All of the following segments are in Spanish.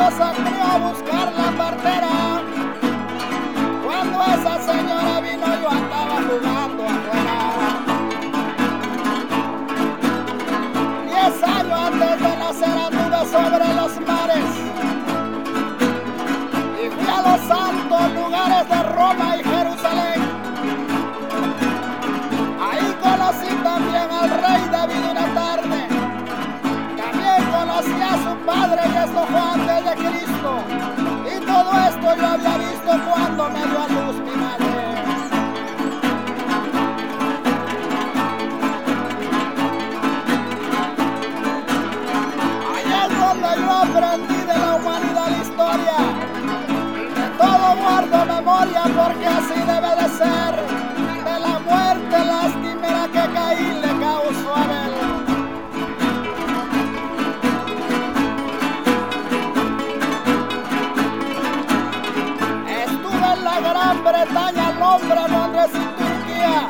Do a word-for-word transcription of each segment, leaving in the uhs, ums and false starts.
salió a buscar la partera. Cuando esa señora vino yo andaba jugando afuera. Diez años antes de nacer anduve sobre los mares y fui a los santos lugares de Roma y Jerusalén. Ahí conocí también al rey David una tarde. También conocí a su padre, y esto fue antes de Cristo. Y todo esto yo había visto cuando me dio a luz mi madre. Ahí es donde yo aprendí de la humanidad la historia. De todo guardo memoria porque así debe de ser. De la muerte lastimera que Caín le causó a Abel. Estuve en la Gran Bretaña, Londres, Londres y Turquía.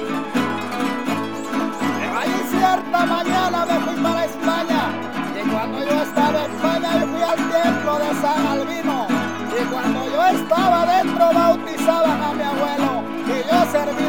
Pero ahí cierta mañana me fui para España. Y cuando yo estaba en España yo fui al templo de San Albino. Y cuando yo estaba dentro bautizaban a mi abuelo. Y yo serví